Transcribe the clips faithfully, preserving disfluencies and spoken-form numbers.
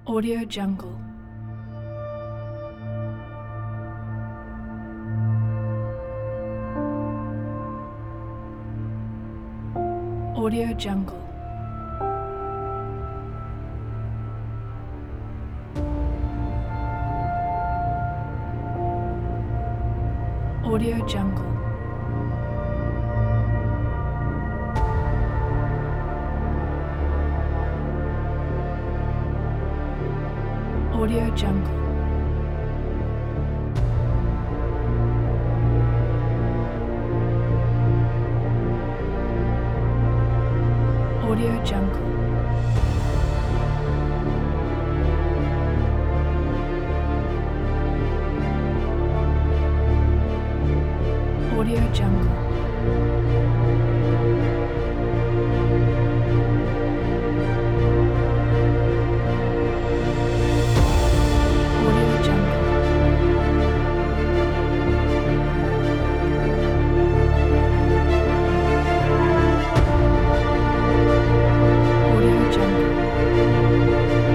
Audio Jungle. Audio Jungle. Audio Jungle. Audio Jungle. Audio Jungle. Audio Jungle. Audio Jungle. Audio Jungle.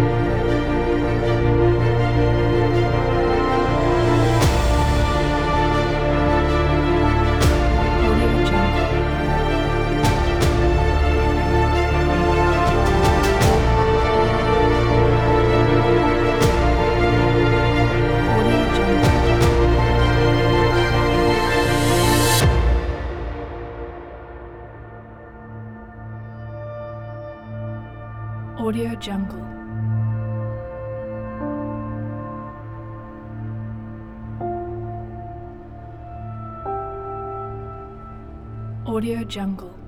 Audio Jungle. Audio Jungle. Audio Jungle. Audio Jungle.